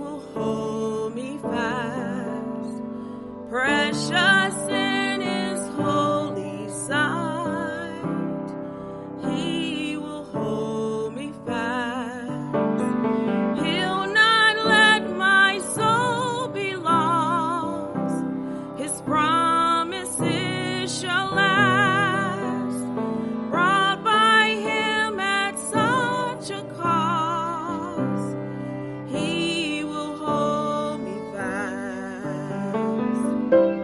will hold me fast, precious in his holy sight. He will hold me fast. He'll not let my soul be lost. His promises shall last, brought by him at such a cost. He will hold me fast.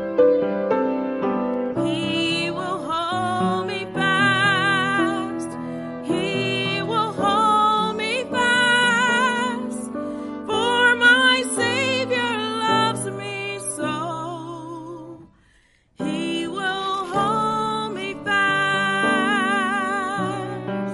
He will hold me fast. He will hold me fast. For my Savior loves me so. He will hold me fast.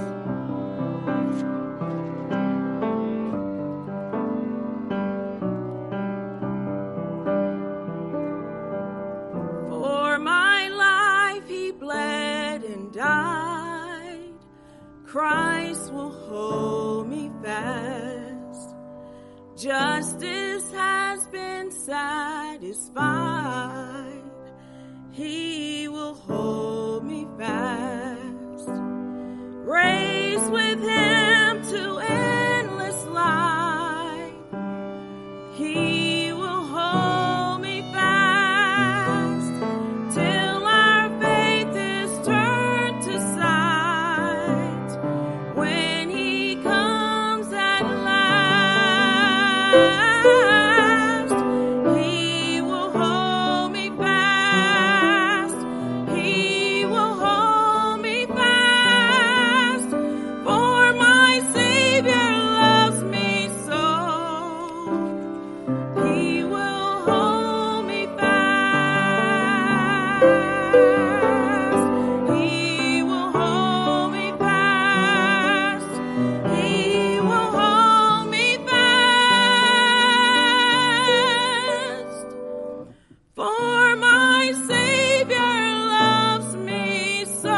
For my life he bled and died. Christ will hold me fast. Justice has been satisfied. He will hold me fast. Raised with him to endless life. He will hold me fast till our faith is turned to sight. When he comes at last, he will hold me fast. He will hold me fast. For my Savior loves me so. He will hold me fast. He will hold me fast. He will hold me fast. For my Savior loves me so.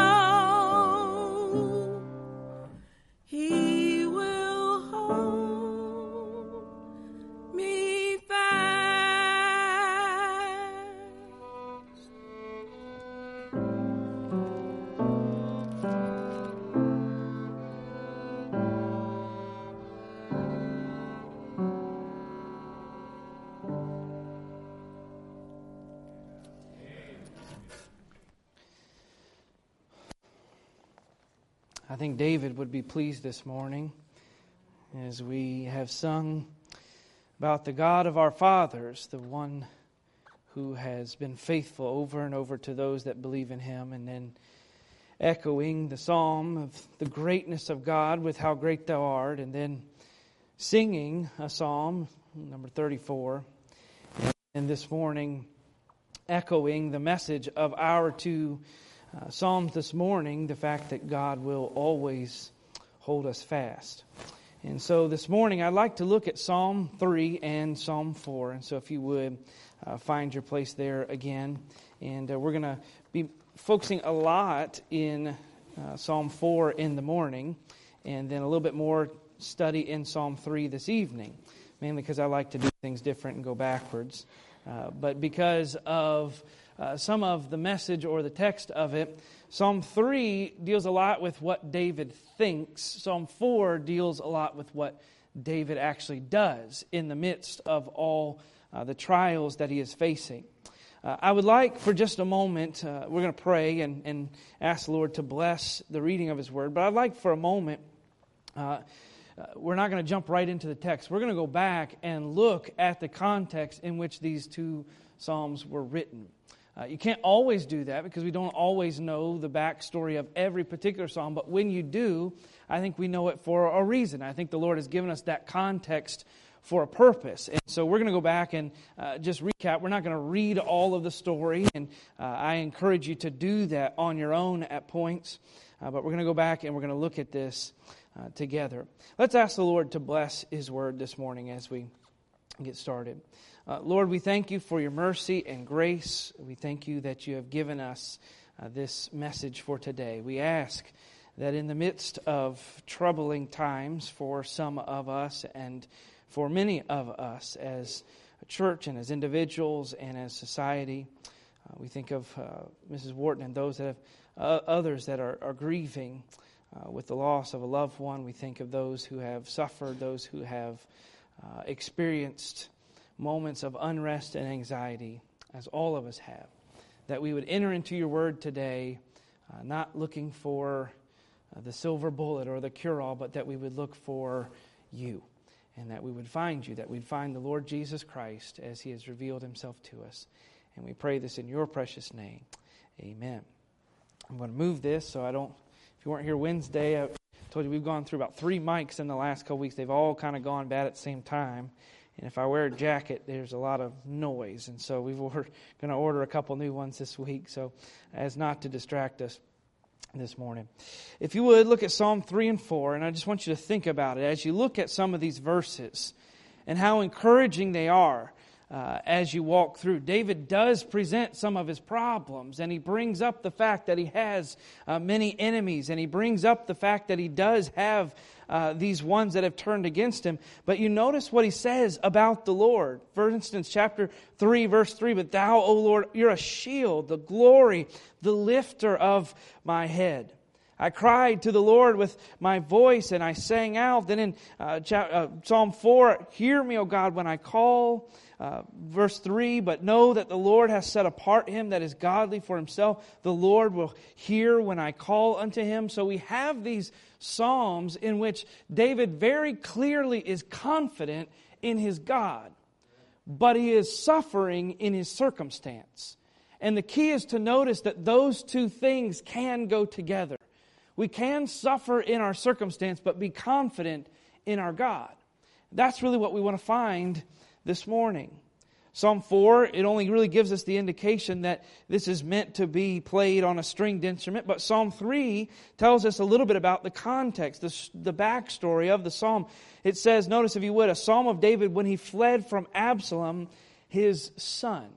He will hold me fast. I think David would be pleased this morning as we have sung about the God of our fathers, the one who has been faithful over and over to those that believe in him, and then echoing the psalm of the greatness of God with how great thou art, and then singing a psalm, number 34, and this morning echoing the message of our two Psalms this morning, the fact that God will always hold us fast. And so this morning I'd like to look at Psalm 3 and Psalm 4. And so if you would find your place there again. And we're going to be focusing a lot in Psalm 4 in the morning, and then a little bit more study in Psalm 3 this evening, mainly because I like to do things different and go backwards. But because of some of the message or the text of it, Psalm 3 deals a lot with what David thinks. Psalm 4 deals a lot with what David actually does in the midst of all the trials that he is facing. I would like for just a moment, we're going to pray and ask the Lord to bless the reading of His Word, but I'd like for a moment, we're not going to jump right into the text. We're going to go back and look at the context in which these two Psalms were written. You can't always do that because we don't always know the backstory of every particular psalm, but when you do, I think we know it for a reason. I think the Lord has given us that context for a purpose. And so we're going to go back and just recap. We're not going to read all of the story, and I encourage you to do that on your own at points, but we're going to go back and we're going to look at this together. Let's ask the Lord to bless His Word this morning as we get started. Lord, we thank You for Your mercy and grace. We thank You that You have given us this message for today. We ask that in the midst of troubling times for some of us and for many of us as a church and as individuals and as society. We think of Mrs. Wharton and those that have others that are grieving with the loss of a loved one. We think of those who have suffered, those who have experienced moments of unrest and anxiety, as all of us have. That we would enter into your word today, not looking for the silver bullet or the cure-all, but that we would look for you, and that we would find you, that we'd find the Lord Jesus Christ as He has revealed Himself to us. And we pray this in your precious name. Amen. I'm going to move this so I don't, if you weren't here Wednesday, I told you we've gone through about 3 mics in the last couple weeks. They've all kind of gone bad at the same time. And if I wear a jacket, there's a lot of noise. And so we're going to order a couple new ones this week, so as not to distract us this morning. If you would, look at Psalm 3 and 4, and I just want you to think about it as you look at some of these verses and how encouraging they are as you walk through. David does present some of his problems, and he brings up the fact that he has many enemies, and he brings up the fact that he does have these ones that have turned against him. But you notice what he says about the Lord. For instance, chapter 3, verse 3, "But thou, O Lord, you're a shield, the glory, the lifter of my head. I cried to the Lord with my voice, and I sang out." Then in Psalm 4, "Hear me, O God, when I call." Verse 3, "But know that the Lord has set apart him that is godly for himself. The Lord will hear when I call unto him." So we have these psalms in which David very clearly is confident in his God, but he is suffering in his circumstance. And the key is to notice that those two things can go together. We can suffer in our circumstance, but be confident in our God. That's really what we want to find this morning. Psalm 4, it only really gives us the indication that this is meant to be played on a stringed instrument. But Psalm 3 tells us a little bit about the context, the backstory of the psalm. It says, notice if you would, a psalm of David when he fled from Absalom, his son.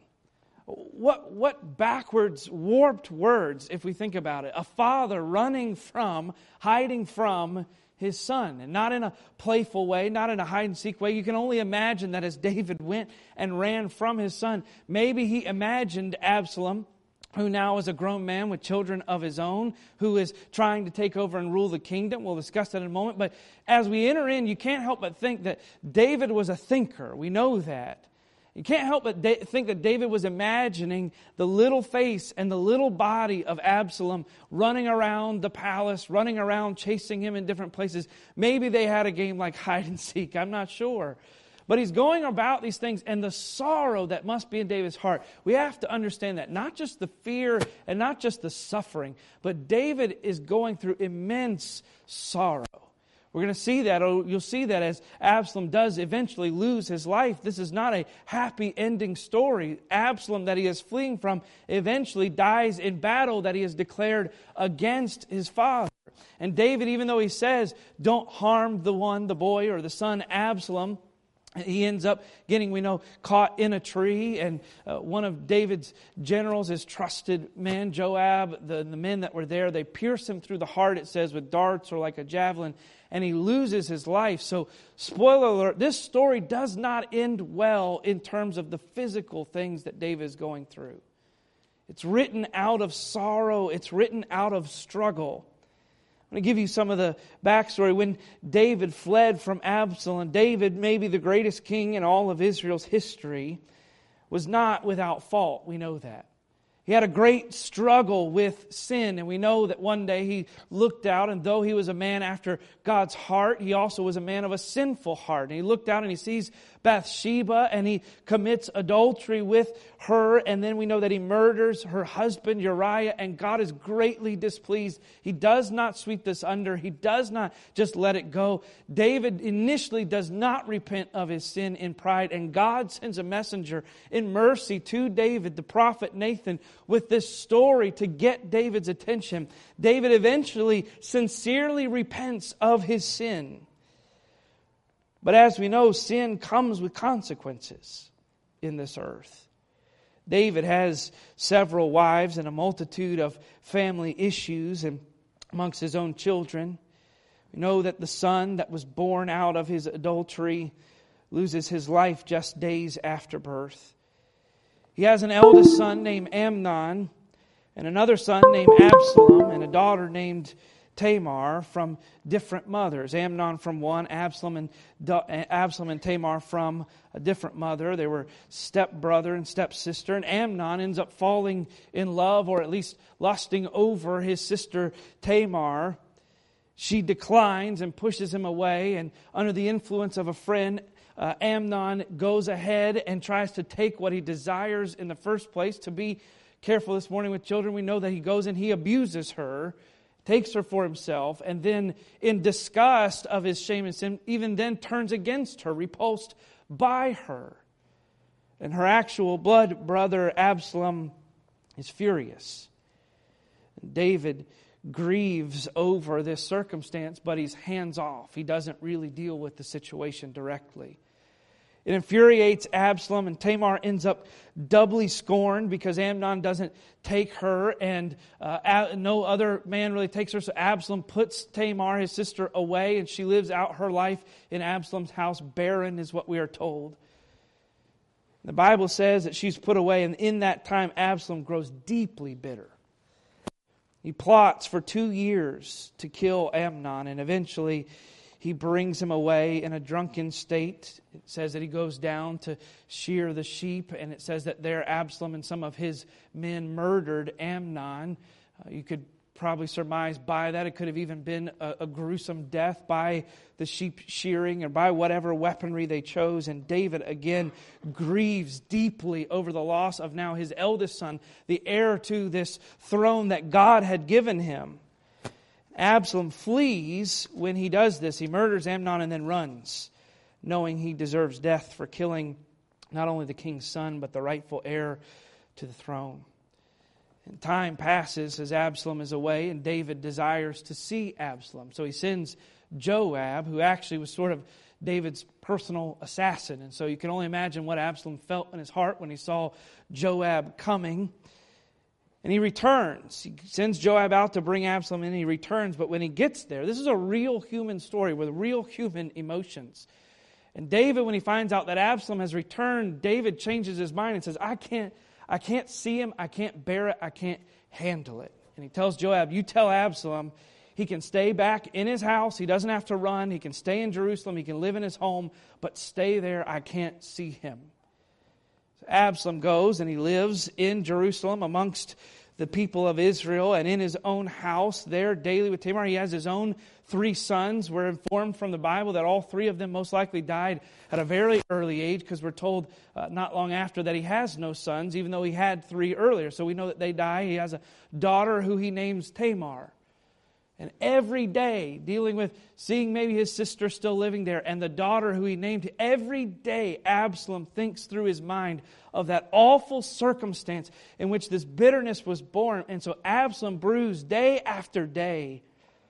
What backwards, warped words, if we think about it. A father running from, hiding from his son. And not in a playful way, not in a hide-and-seek way. You can only imagine that as David went and ran from his son, maybe he imagined Absalom, who now is a grown man with children of his own, who is trying to take over and rule the kingdom. We'll discuss that in a moment. But as we enter in, you can't help but think that David was a thinker. We know that. You can't help but think that David was imagining the little face and the little body of Absalom running around the palace, running around chasing him in different places. Maybe they had a game like hide and seek. I'm not sure. But he's going about these things, and the sorrow that must be in David's heart. We have to understand that. Not just the fear and not just the suffering, but David is going through immense sorrow. We're going to see that, or you'll see that as Absalom does eventually lose his life. This is not a happy ending story. Absalom that he is fleeing from eventually dies in battle that he has declared against his father. And David, even though he says, don't harm the boy or the son Absalom, he ends up getting, we know, caught in a tree. And one of David's generals, his trusted man, Joab, the men that were there, they pierce him through the heart, it says, with darts or like a javelin. And he loses his life. So, spoiler alert, this story does not end well in terms of the physical things that David is going through. It's written out of sorrow. It's written out of struggle. I'm going to give you some of the backstory. When David fled from Absalom, David, maybe the greatest king in all of Israel's history, was not without fault. We know that. He had a great struggle with sin, and we know that one day he looked out, and though he was a man after God's heart, he also was a man of a sinful heart. And he looked out and he sees Bathsheba, and he commits adultery with her, and then we know that he murders her husband Uriah, and God is greatly displeased. He does not sweep this under. He does not just let it go. David initially does not repent of his sin in pride, and God sends a messenger in mercy to David, the prophet Nathan, with this story to get David's attention. David eventually sincerely repents of his sin. But as we know, sin comes with consequences in this earth. David has several wives and a multitude of family issues and amongst his own children. We know that the son that was born out of his adultery loses his life just days after birth. He has an eldest son named Amnon, and another son named Absalom, and a daughter named Tamar from different mothers. Amnon from one, Absalom and Tamar from a different mother. They were stepbrother and stepsister. And Amnon ends up falling in love, or at least lusting over his sister Tamar. She declines and pushes him away, and under the influence of a friend, Amnon goes ahead and tries to take what he desires in the first place. To be careful this morning with children, we know that he goes and he abuses her, takes her for himself, and then in disgust of his shame and sin, even then turns against her, repulsed by her. And her actual blood brother Absalom is furious. David grieves over this circumstance, but he's hands off. He doesn't really deal with the situation directly. It infuriates Absalom, and Tamar ends up doubly scorned because Amnon doesn't take her, and no other man really takes her. So Absalom puts Tamar, his sister, away, and she lives out her life in Absalom's house. Barren is what we are told. The Bible says that she's put away, and in that time Absalom grows deeply bitter. He plots for 2 years to kill Amnon, and eventually he brings him away in a drunken state. It says that he goes down to shear the sheep, and it says that there Absalom and some of his men murdered Amnon. You could probably surmise by that it could have even been a gruesome death by the sheep shearing or by whatever weaponry they chose. And David again grieves deeply over the loss of now his eldest son, the heir to this throne that God had given him. Absalom flees when he does this. He murders Amnon and then runs, knowing he deserves death for killing not only the king's son, but the rightful heir to the throne. And time passes as Absalom is away, and David desires to see Absalom. So he sends Joab, who actually was sort of David's personal assassin. And so you can only imagine what Absalom felt in his heart when he saw Joab coming. And he returns. He sends Joab out to bring Absalom in, and he returns. But when he gets there, this is a real human story with real human emotions. And David, when he finds out that Absalom has returned, David changes his mind and says, I can't see him, I can't bear it, I can't handle it. And he tells Joab, you tell Absalom he can stay back in his house, he doesn't have to run, he can stay in Jerusalem, he can live in his home, but stay there, I can't see him. Absalom goes and he lives in Jerusalem amongst the people of Israel and in his own house there daily with Tamar. He has his own 3 sons. We're informed from the Bible that all 3 of them most likely died at a very early age, because we're told not long after that he has no sons, even though he had 3 earlier. So we know that they die. He has a daughter who he names Tamar. And every day, dealing with seeing maybe his sister still living there and the daughter who he named, every day Absalom thinks through his mind of that awful circumstance in which this bitterness was born. And so Absalom brews day after day.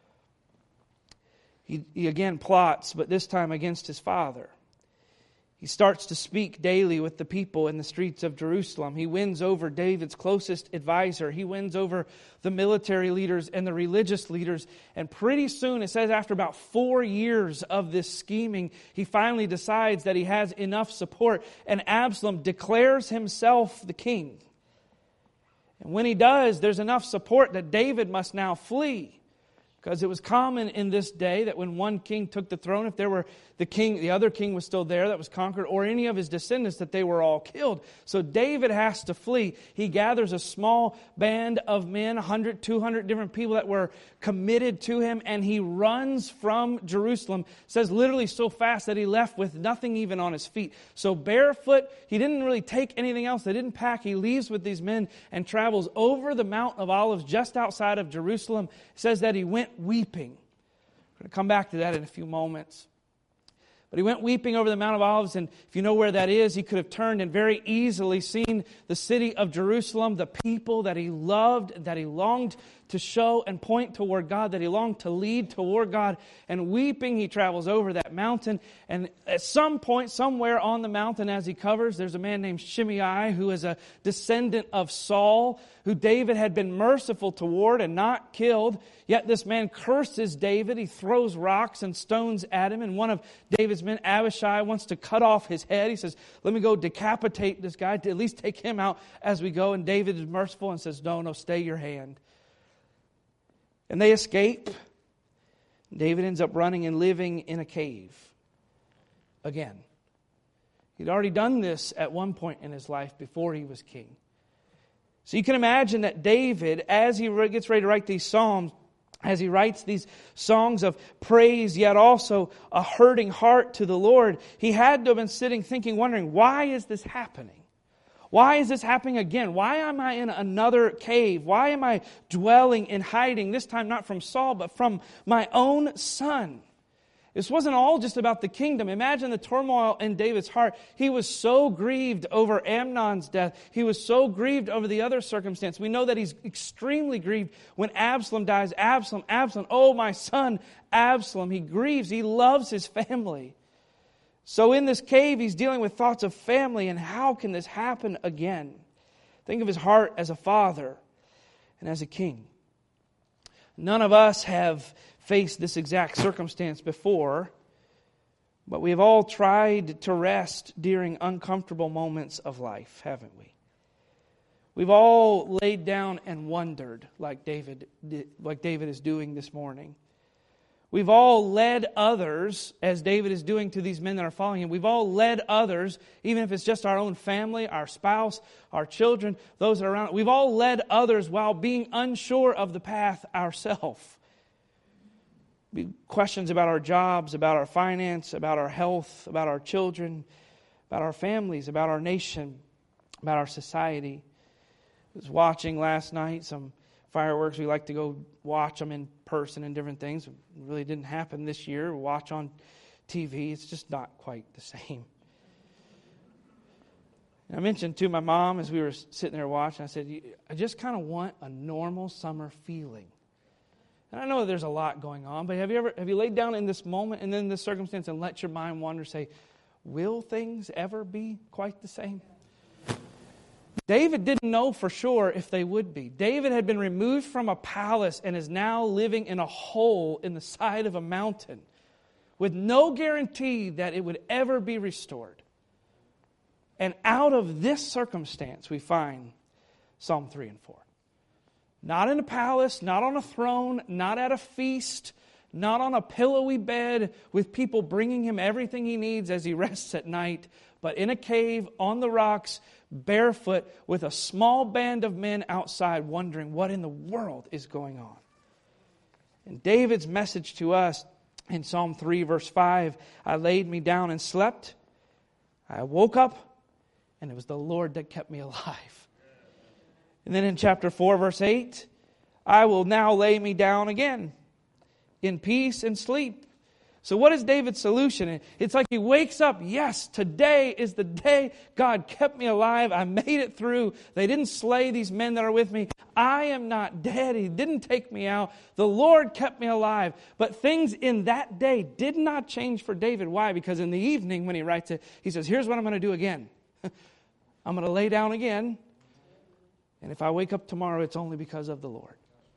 He again plots, but this time against his father. He starts to speak daily with the people in the streets of Jerusalem. He wins over David's closest advisor. He wins over the military leaders and the religious leaders. And pretty soon, it says after about 4 years of this scheming, he finally decides that he has enough support. And Absalom declares himself the king. And when he does, there's enough support that David must now flee. Because it was common in this day that when one king took the throne, if there were the other king was still there that was conquered, or any of his descendants, that they were all killed. So David has to flee. He gathers a small band of men, 100, 200 different people that were committed to him, and he runs from Jerusalem. It says literally so fast that he left with nothing even on his feet. So barefoot, he didn't really take anything else. They didn't pack. He leaves with these men and travels over the Mount of Olives just outside of Jerusalem. It says that he went weeping. We're going to come back to that in a few moments. But he went weeping over the Mount of Olives, and if you know where that is, he could have turned and very easily seen the city of Jerusalem, the people that he loved, that he longed to show and point toward God, that he longed to lead toward God. And weeping, he travels over that mountain. And at some point, somewhere on the mountain as he covers, there's a man named Shimei, who is a descendant of Saul, who David had been merciful toward and not killed. Yet this man curses David. He throws rocks and stones at him. And one of David's men, Abishai, wants to cut off his head. He says, let me go decapitate this guy, to at least take him out as we go. And David is merciful and says, no, stay your hand. And they escape. David ends up running and living in a cave again. He'd already done this at one point in his life before he was king. So you can imagine that David, as he gets ready to write these psalms, as he writes these songs of praise, yet also a hurting heart to the Lord, he had to have been sitting thinking, wondering, why is this happening? Why is this happening again? Why am I in another cave? Why am I dwelling and hiding, this time not from Saul, but from my own son? This wasn't all just about the kingdom. Imagine the turmoil in David's heart. He was so grieved over Amnon's death. He was so grieved over the other circumstance. We know that he's extremely grieved when Absalom dies. Absalom, oh my son, Absalom. He grieves. He loves his family. So in this cave, he's dealing with thoughts of family and how can this happen again? Think of his heart as a father and as a king. None of us have faced this exact circumstance before, but we have all tried to rest during uncomfortable moments of life, haven't we? We've all laid down and wondered like David is doing this morning. We've all led others, as David is doing to these men that are following him. We've all led others, even if it's just our own family, our spouse, our children, those that are around. We've all led others while being unsure of the path ourselves. Questions about our jobs, about our finance, about our health, about our children, about our families, about our nation, about our society. I was watching last night some fireworks. We like to go watch them in person and different things. It really didn't happen this year. Watch on TV. It's just not quite the same. And I mentioned to my mom as we were sitting there watching, I said, I just kind of want a normal summer feeling. And I know there's a lot going on, but have you laid down in this moment and then this circumstance and let your mind wander, say, will things ever be quite the same? David didn't know for sure if they would be. David had been removed from a palace and is now living in a hole in the side of a mountain with no guarantee that it would ever be restored. And out of this circumstance, we find Psalm 3 and 4. Not in a palace, not on a throne, not at a feast, not on a pillowy bed with people bringing him everything he needs as he rests at night, but in a cave on the rocks, barefoot, with a small band of men outside wondering what in the world is going on. And David's message to us in Psalm 3 verse 5, I laid me down and slept. I woke up and it was the Lord that kept me alive. And then in chapter 4 verse 8, I will now lay me down again in peace and sleep. So what is David's solution? It's like he wakes up, yes, today is the day God kept me alive. I made it through. They didn't slay these men that are with me. I am not dead. He didn't take me out. The Lord kept me alive. But things in that day did not change for David. Why? Because in the evening when he writes it, he says, here's what I'm going to do again. I'm going to lay down again. And if I wake up tomorrow, it's only because of the Lord.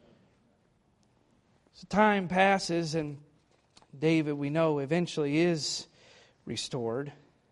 So time passes and David, we know, eventually is restored.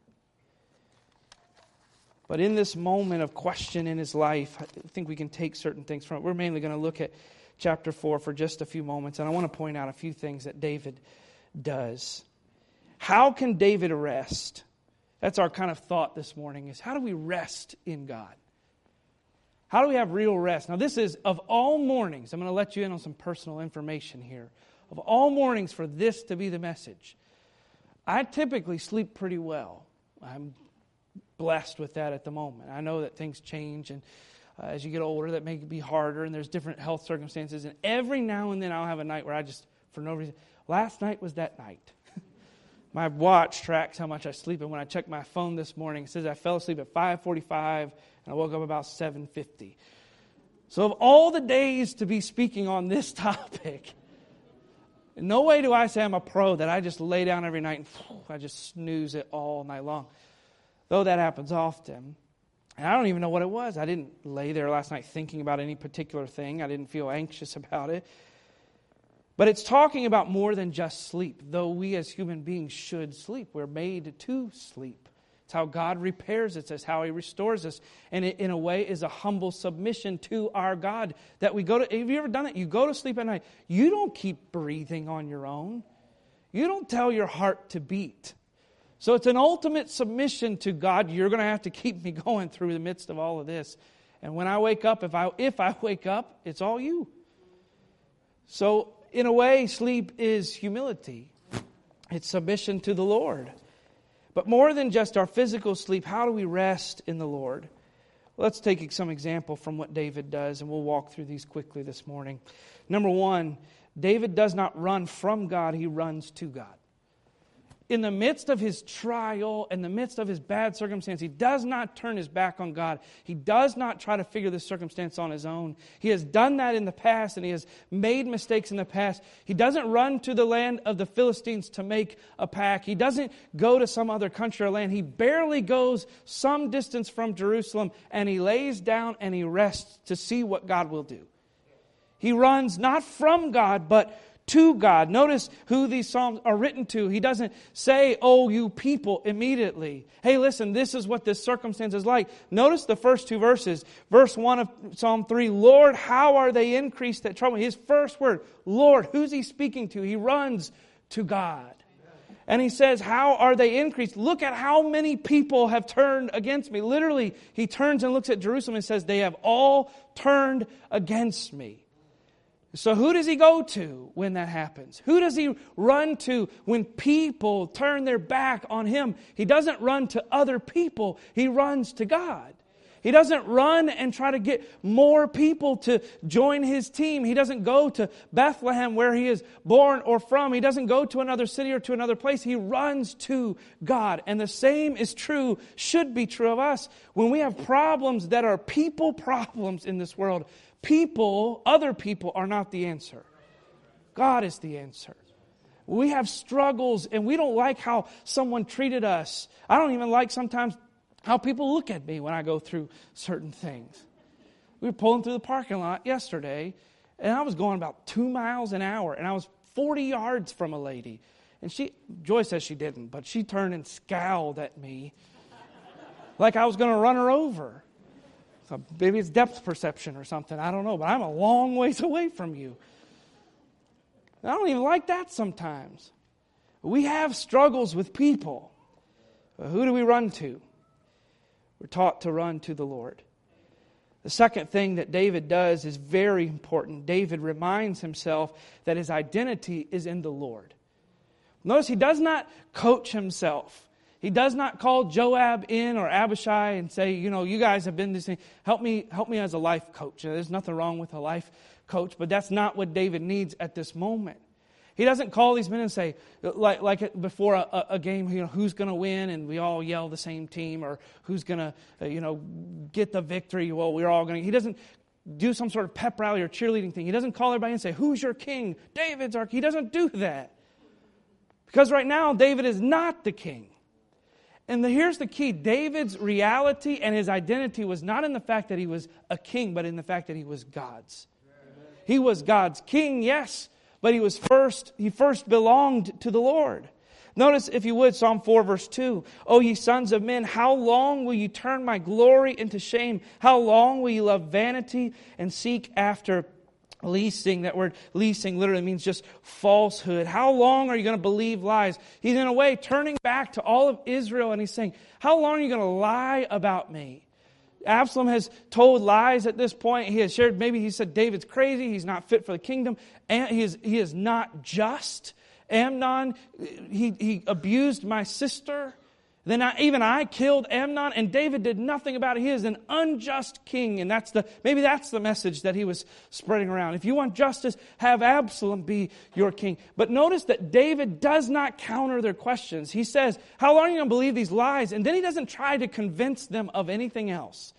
But in this moment of question in his life, I think we can take certain things from it. We're mainly going to look at chapter 4 for just a few moments, and I want to point out a few things that David does. How can David rest? That's our kind of thought this morning, is how do we rest in God? How do we have real rest? Now this is, of all mornings, I'm going to let you in on some personal information here. Of all mornings for this to be the message, I typically sleep pretty well. I'm blessed with that at the moment. I know that things change, and as you get older, that may be harder, and there's different health circumstances. And every now and then I'll have a night where I just, for no reason, last night was that night. My watch tracks how much I sleep, and when I checked my phone this morning, it says I fell asleep at 5:45, and I woke up about 7:50. So of all the days to be speaking on this topic, in no way do I say I'm a pro, that I just lay down every night and I just snooze it all night long. Though that happens often. And I don't even know what it was. I didn't lay there last night thinking about any particular thing. I didn't feel anxious about it. But it's talking about more than just sleep. Though we as human beings should sleep. We're made to sleep. It's how God repairs us. It's how He restores us. And it, in a way, is a humble submission to our God. That we go to. Have you ever done it? You go to sleep at night. You don't keep breathing on your own. You don't tell your heart to beat. So it's an ultimate submission to God. You're going to have to keep me going through the midst of all of this. And when I wake up, if I wake up, it's all you. So in a way, sleep is humility. It's submission to the Lord. But more than just our physical sleep, how do we rest in the Lord? Well, let's take some example from what David does, and we'll walk through these quickly this morning. Number one, David does not run from God, he runs to God. In the midst of his trial, in the midst of his bad circumstance, he does not turn his back on God. He does not try to figure this circumstance on his own. He has done that in the past, and he has made mistakes in the past. He doesn't run to the land of the Philistines to make a pack. He doesn't go to some other country or land. He barely goes some distance from Jerusalem, and he lays down and he rests to see what God will do. He runs not from God, but to God. Notice who these Psalms are written to. He doesn't say, oh, you people, immediately. Hey, listen, this is what this circumstance is like. Notice the first two verses. Verse 1 of Psalm 3, Lord, how are they increased that trouble? His first word, Lord, who's he speaking to? He runs to God. And he says, how are they increased? Look at how many people have turned against me. Literally, he turns and looks at Jerusalem and says, they have all turned against me. So who does he go to when that happens? Who does he run to when people turn their back on him? He doesn't run to other people. He runs to God. He doesn't run and try to get more people to join his team. He doesn't go to Bethlehem where he is born or from. He doesn't go to another city or to another place. He runs to God. And the same is true, should be true of us. When we have problems that are people problems in this world, other people are not the answer. God is the answer. We have struggles and we don't like how someone treated us. I don't even like sometimes how people look at me when I go through certain things. We were pulling through the parking lot yesterday and I was going about 2 miles an hour and I was 40 yards from a lady. And Joy says she didn't, but she turned and scowled at me like I was going to run her over. So maybe it's depth perception or something. I don't know. But I'm a long ways away from you. I don't even like that sometimes. We have struggles with people. But who do we run to? We're taught to run to the Lord. The second thing that David does is very important. David reminds himself that his identity is in the Lord. Notice he does not coach himself. He does not call Joab in or Abishai and say, you guys have been this thing. Help me as a life coach. There's nothing wrong with a life coach, but that's not what David needs at this moment. He doesn't call these men and say, like before a game, who's going to win, and we all yell the same team, or who's going to, get the victory. Well, we're all going to. He doesn't do some sort of pep rally or cheerleading thing. He doesn't call everybody and say, who's your king? David's our king. He doesn't do that. Because right now, David is not the king. And here's the key. David's reality and his identity was not in the fact that he was a king, but in the fact that he was God's. He was God's king, yes, but he first belonged to the Lord. Notice, if you would, Psalm 4, verse 2. O ye sons of men, how long will you turn my glory into shame? How long will you love vanity and seek after leasing? That word leasing literally means just falsehood. How long are you going to believe lies? He's in a way turning back to all of Israel and he's saying, how long are you going to lie about me? Absalom has told lies at this point. He has shared, maybe he said David's crazy, he's not fit for the kingdom, and he is not just. Amnon, he abused my sister. Then I killed Amnon, and David did nothing about it. He is an unjust king, and maybe that's the message that he was spreading around. If you want justice, have Absalom be your king. But notice that David does not counter their questions. He says, how long are you going to believe these lies? And then he doesn't try to convince them of anything else.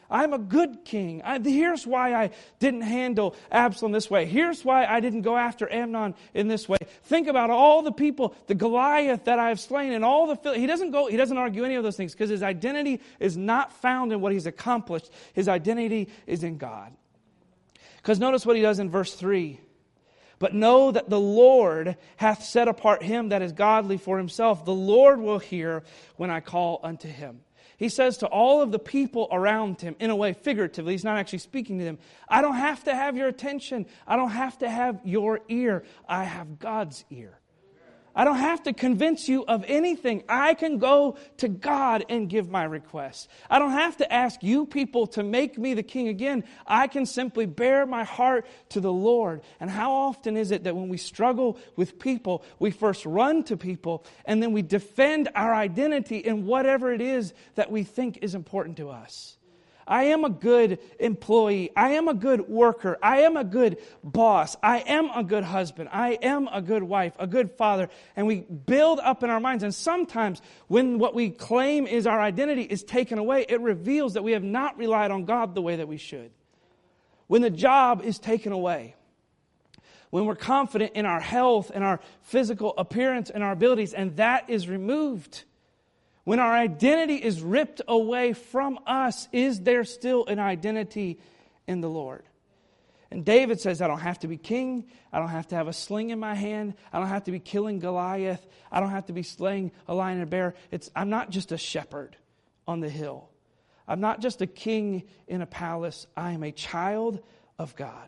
I'm a good king. Here's why I didn't handle Absalom this way. Here's why I didn't go after Amnon in this way. Think about all the people, the Goliath that I have slain, and all the... He doesn't argue any of those things because his identity is not found in what he's accomplished. His identity is in God. Because notice what he does in verse 3. But know that the Lord hath set apart him that is godly for himself. The Lord will hear when I call unto him. He says to all of the people around him, in a way figuratively, he's not actually speaking to them, I don't have to have your attention. I don't have to have your ear. I have God's ear. I don't have to convince you of anything. I can go to God and give my requests. I don't have to ask you people to make me the king again. I can simply bear my heart to the Lord. And how often is it that when we struggle with people, we first run to people and then we defend our identity in whatever it is that we think is important to us? I am a good employee. I am a good worker. I am a good boss. I am a good husband. I am a good wife, a good father. And we build up in our minds. And sometimes when what we claim is our identity is taken away, it reveals that we have not relied on God the way that we should. When the job is taken away, when we're confident in our health and our physical appearance and our abilities, and that is removed, when our identity is ripped away from us, is there still an identity in the Lord? And David says, I don't have to be king. I don't have to have a sling in my hand. I don't have to be killing Goliath. I don't have to be slaying a lion and a bear. I'm not just a shepherd on the hill. I'm not just a king in a palace. I am a child of God.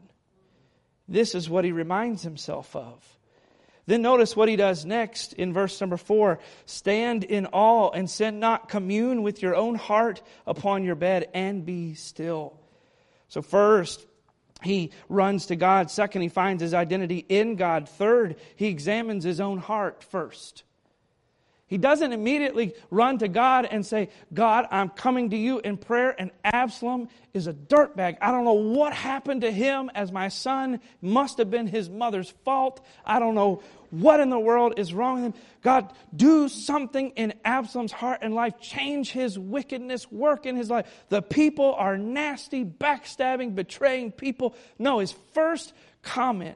This is what he reminds himself of. Then notice what he does next in verse number 4. Stand in awe and sin not. Commune with your own heart upon your bed and be still. So first, he runs to God. Second, he finds his identity in God. Third, he examines his own heart first. He doesn't immediately run to God and say, God, I'm coming to you in prayer, and Absalom is a dirtbag. I don't know what happened to him as my son. Must have been his mother's fault. I don't know what in the world is wrong with him. God, do something in Absalom's heart and life. Change his wickedness, work in his life. The people are nasty, backstabbing, betraying people. No, his first comment,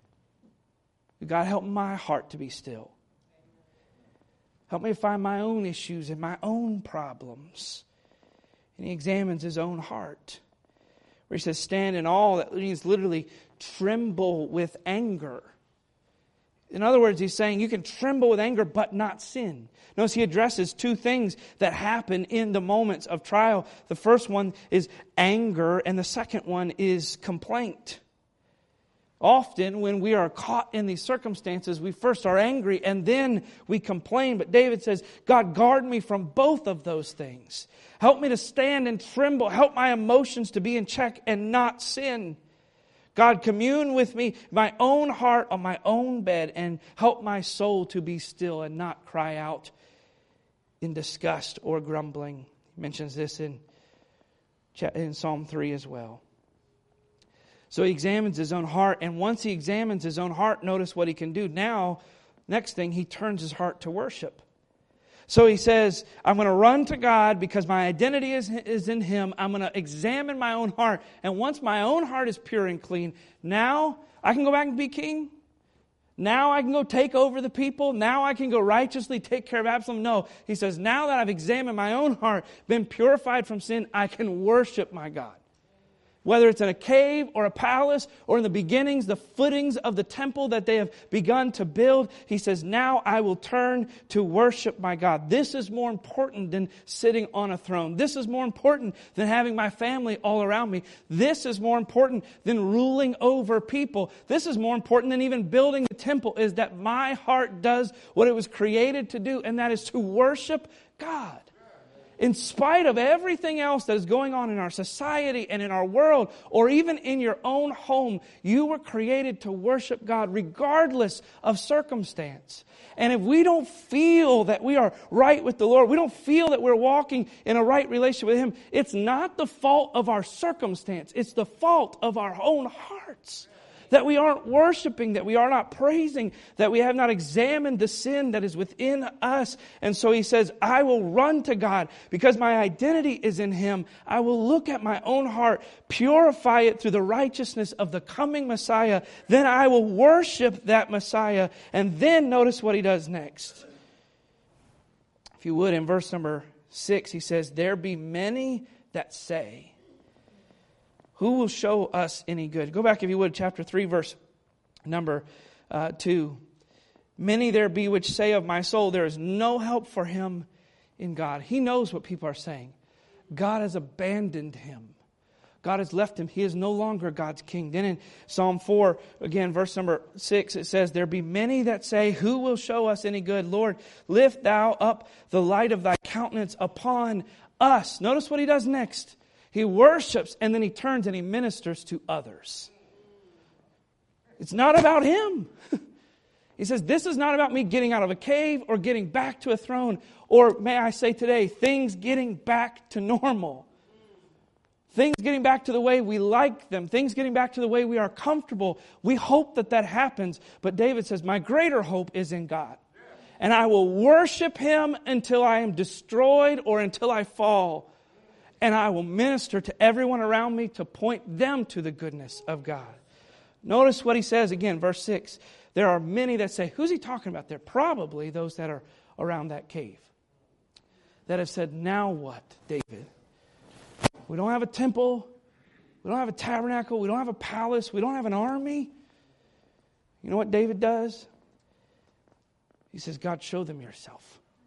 God, help my heart to be still. Help me find my own issues and my own problems. And he examines his own heart. Where he says, stand in awe. That means literally tremble with anger. In other words, he's saying you can tremble with anger but not sin. Notice he addresses two things that happen in the moments of trial. The first one is anger, and the second one is complaint. Often when we are caught in these circumstances, we first are angry and then we complain. But David says, God, guard me from both of those things. Help me to stand and tremble. Help my emotions to be in check and not sin. God, commune with me, my own heart on my own bed, and help my soul to be still and not cry out in disgust or grumbling. He mentions this in Psalm 3 as well. So he examines his own heart, and once he examines his own heart, notice what he can do. Now, next thing, he turns his heart to worship. So he says, I'm going to run to God because my identity is in Him. I'm going to examine my own heart. And once my own heart is pure and clean, now I can go back and be king. Now I can go take over the people. Now I can go righteously take care of Absalom. No, he says, now that I've examined my own heart, been purified from sin, I can worship my God. Whether it's in a cave or a palace or in the beginnings, the footings of the temple that they have begun to build, he says, now I will turn to worship my God. This is more important than sitting on a throne. This is more important than having my family all around me. This is more important than ruling over people. This is more important than even building the temple, is that my heart does what it was created to do, and that is to worship God. In spite of everything else that is going on in our society and in our world, or even in your own home, you were created to worship God regardless of circumstance. And if we don't feel that we are right with the Lord, we don't feel that we're walking in a right relationship with Him, it's not the fault of our circumstance. It's the fault of our own hearts. that we aren't worshiping, that we are not praising, that we have not examined the sin that is within us. And so he says, I will run to God because my identity is in Him. I will look at my own heart, purify it through the righteousness of the coming Messiah. Then I will worship that Messiah. And then notice what he does next. If you would, in verse number 6, he says, there be many that say, who will show us any good? Go back, if you would, chapter 3, verse number 2. Many there be which say of my soul, there is no help for him in God. He knows what people are saying. God has abandoned him. God has left him. He is no longer God's king. Then in Psalm 4, again, verse number 6, it says, there be many that say, who will show us any good? Lord, lift thou up the light of thy countenance upon us. Notice what he does next. He worships and then he turns and he ministers to others. It's not about him. He says, this is not about me getting out of a cave or getting back to a throne. Or may I say today, things getting back to normal. Things getting back to the way we like them. Things getting back to the way we are comfortable. We hope that that happens. But David says, my greater hope is in God. And I will worship Him until I am destroyed or until I fall. And I will minister to everyone around me to point them to the goodness of God. Notice what he says again, verse 6. There are many that say, who's he talking about there? Probably those that are around that cave. That have said, now what, David? We don't have a temple. We don't have a tabernacle. We don't have a palace. We don't have an army. You know what David does? He says, God, show them yourself.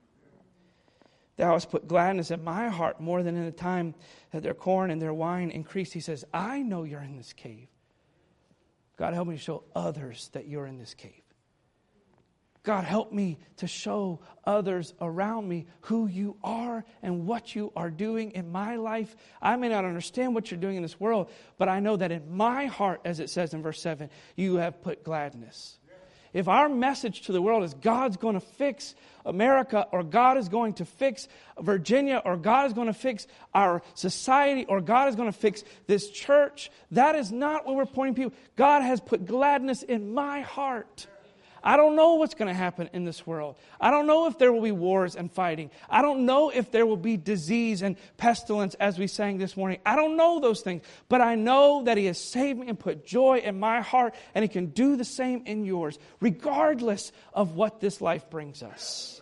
Thou hast put gladness in my heart more than in the time that their corn and their wine increased. He says, I know you're in this cave. God, help me to show others that you're in this cave. God, help me to show others around me who you are and what you are doing in my life. I may not understand what you're doing in this world, but I know that in my heart, as it says in verse 7, you have put gladness. If our message to the world is God's going to fix America, or God is going to fix Virginia, or God is going to fix our society, or God is going to fix this church, that is not what we're pointing people. God has put gladness in my heart. I don't know what's going to happen in this world. I don't know if there will be wars and fighting. I don't know if there will be disease and pestilence as we sang this morning. I don't know those things. But I know that He has saved me and put joy in my heart, and He can do the same in yours, regardless of what this life brings us.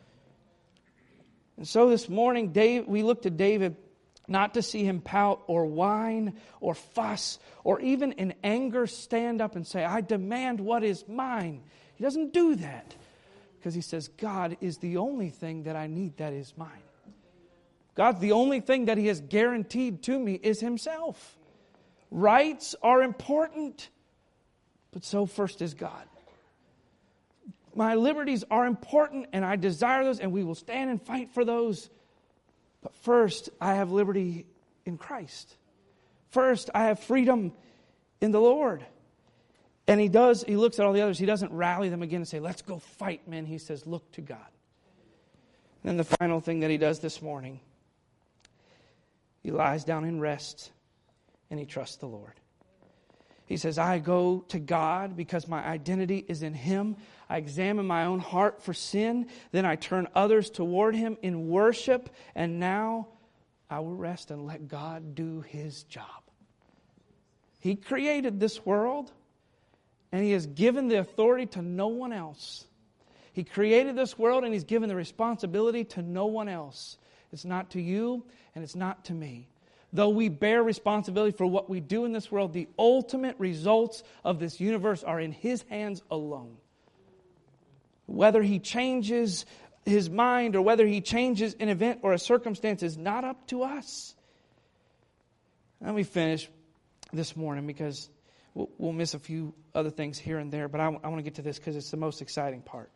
And so this morning, we look to David not to see him pout or whine or fuss or even in anger stand up and say, I demand what is mine. He doesn't do that because he says, God is the only thing that I need that is mine. God, the only thing that He has guaranteed to me is Himself. Rights are important, but so first is God. My liberties are important and I desire those and we will stand and fight for those. But first, I have liberty in Christ. First, I have freedom in the Lord. And he looks at all the others. He doesn't rally them again and say, let's go fight, men. He says, look to God. And then the final thing that he does this morning, he lies down and rests and he trusts the Lord. He says, I go to God because my identity is in Him. I examine my own heart for sin. Then I turn others toward Him in worship. And now I will rest and let God do His job. He created this world, and He has given the authority to no one else. He created this world, and He's given the responsibility to no one else. It's not to you, and it's not to me. Though we bear responsibility for what we do in this world, the ultimate results of this universe are in His hands alone. Whether He changes His mind or whether He changes an event or a circumstance is not up to us. Let me finish this morning because we'll miss a few other things here and there, but I want to get to this because it's the most exciting part.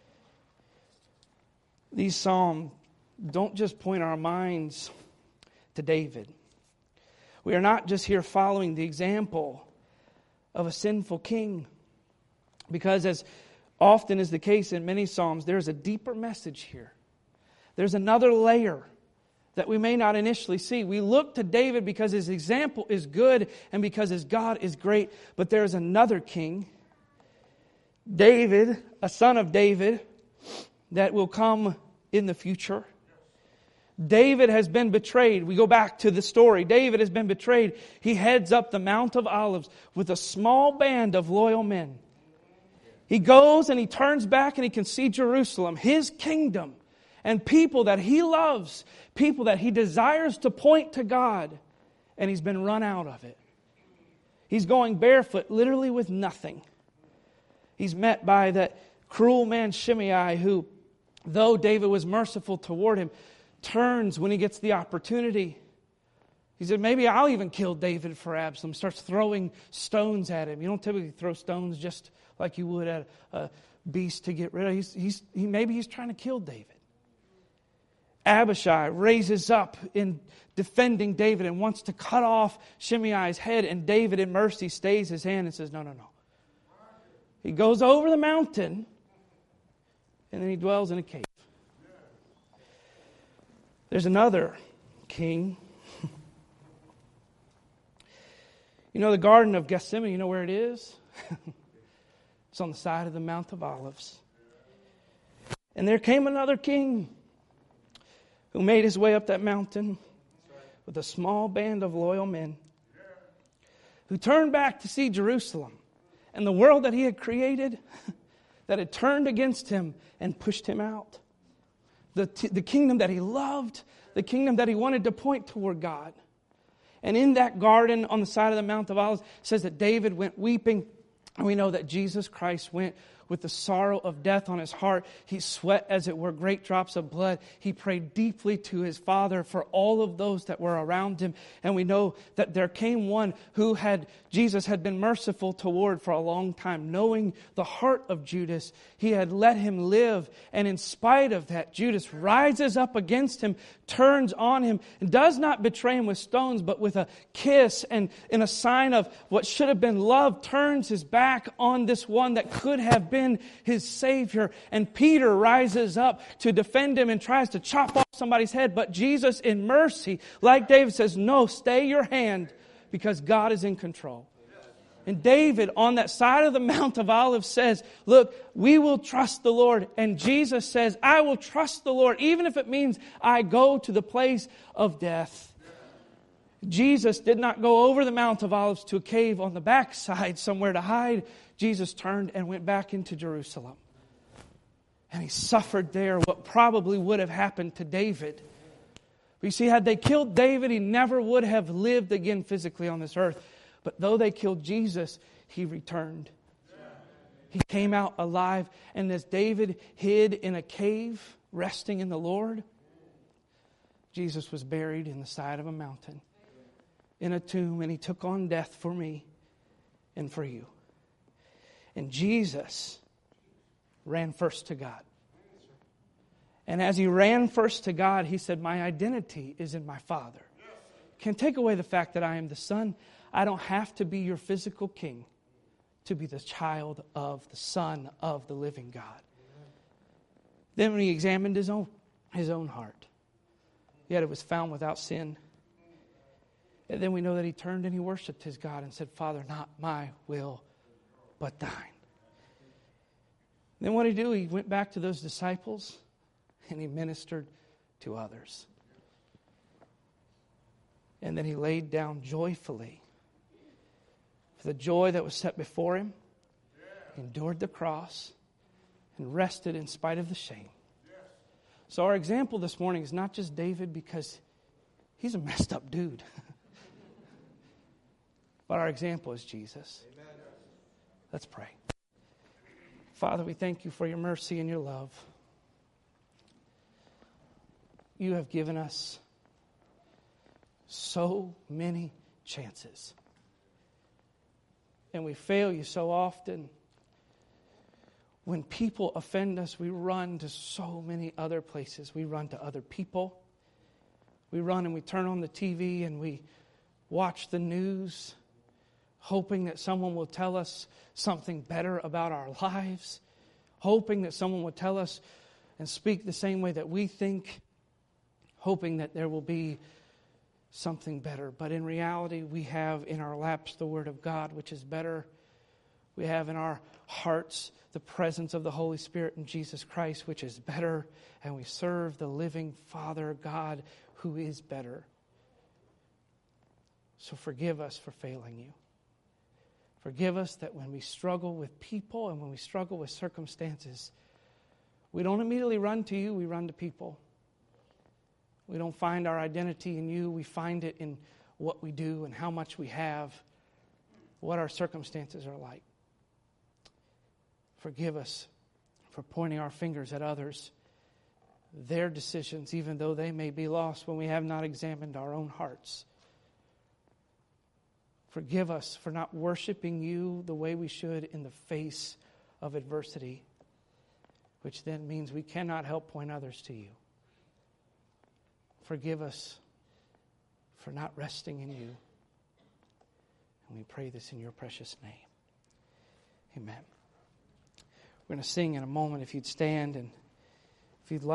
These Psalms don't just point our minds to David. We are not just here following the example of a sinful king. Because as often is the case in many Psalms, there's a deeper message here. There's another layer that we may not initially see. We look to David because his example is good and because his God is great. But there is another king, David, a son of David, that will come in the future. David has been betrayed. We go back to the story. David has been betrayed. He heads up the Mount of Olives with a small band of loyal men. He goes and he turns back and he can see Jerusalem, his kingdom, and people that he loves, people that he desires to point to God, and he's been run out of it. He's going barefoot, literally with nothing. He's met by that cruel man Shimei, who, though David was merciful toward him, turns when he gets the opportunity. He said, maybe I'll even kill David for Absalom. Starts throwing stones at him. You don't typically throw stones just like you would at a beast to get rid of. Maybe he's trying to kill David. Abishai raises up in defending David and wants to cut off Shimei's head, and David in mercy stays his hand and says, no. He goes over the mountain and then he dwells in a cave. There's another king. You know the Garden of Gethsemane, you know where it is? It's on the side of the Mount of Olives. And there came another king who made his way up that mountain with a small band of loyal men who turned back to see Jerusalem and the world that he had created that had turned against him and pushed him out. The kingdom that he loved, the kingdom that he wanted to point toward God. And in that garden on the side of the Mount of Olives, it says that David went weeping. And we know that Jesus Christ went with the sorrow of death on his heart. He sweat, as it were, great drops of blood. He prayed deeply to his Father for all of those that were around him. And we know that there came one who Jesus had been merciful toward for a long time. Knowing the heart of Judas, he had let him live. And in spite of that, Judas rises up against him, turns on him, and does not betray him with stones, but with a kiss and in a sign of what should have been love, turns his back on this one that could have been his Savior. And Peter rises up to defend him and tries to chop off somebody's head. But Jesus, in mercy, like David, says, no, stay your hand, because God is in control. And David, on that side of the Mount of Olives, says, look, we will trust the Lord. And Jesus says, I will trust the Lord, even if it means I go to the place of death. Jesus did not go over the Mount of Olives to a cave on the backside somewhere to hide. Jesus turned and went back into Jerusalem. And he suffered there what probably would have happened to David. But you see, had they killed David, he never would have lived again physically on this earth. But though they killed Jesus, he returned. He came out alive. And as David hid in a cave, resting in the Lord, Jesus was buried in the side of a mountain, in a tomb, and he took on death for me and for you. And Jesus ran first to God. And as he ran first to God, he said, my identity is in my Father. Can take away the fact that I am the Son. I don't have to be your physical king to be the child of the Son of the living God. Then when he examined his own heart, yet it was found without sin. And then we know that he turned and he worshiped his God and said, Father, not my will, but thine. Then what did he do? He went back to those disciples and he ministered to others. And then he laid down joyfully for the joy that was set before him, endured the cross, and rested in spite of the shame. So our example this morning is not just David, because he's a messed up dude. But our example is Jesus. Let's pray. Father, we thank you for your mercy and your love. You have given us so many chances. And we fail you so often. When people offend us, we run to so many other places. We run to other people. We run and we turn on the TV and we watch the news, hoping that someone will tell us something better about our lives, hoping that someone will tell us and speak the same way that we think, hoping that there will be something better. But in reality, we have in our laps the Word of God, which is better. We have in our hearts the presence of the Holy Spirit in Jesus Christ, which is better. And we serve the living Father God, who is better. So forgive us for failing you. Forgive us that when we struggle with people and when we struggle with circumstances, we don't immediately run to you, we run to people. We don't find our identity in you, we find it in what we do and how much we have, what our circumstances are like. Forgive us for pointing our fingers at others, their decisions, even though they may be lost when we have not examined our own hearts. Forgive us for not worshiping you the way we should in the face of adversity, which then means we cannot help point others to you. Forgive us for not resting in you. And we pray this in your precious name. Amen. We're going to sing in a moment. If you'd stand and if you'd like.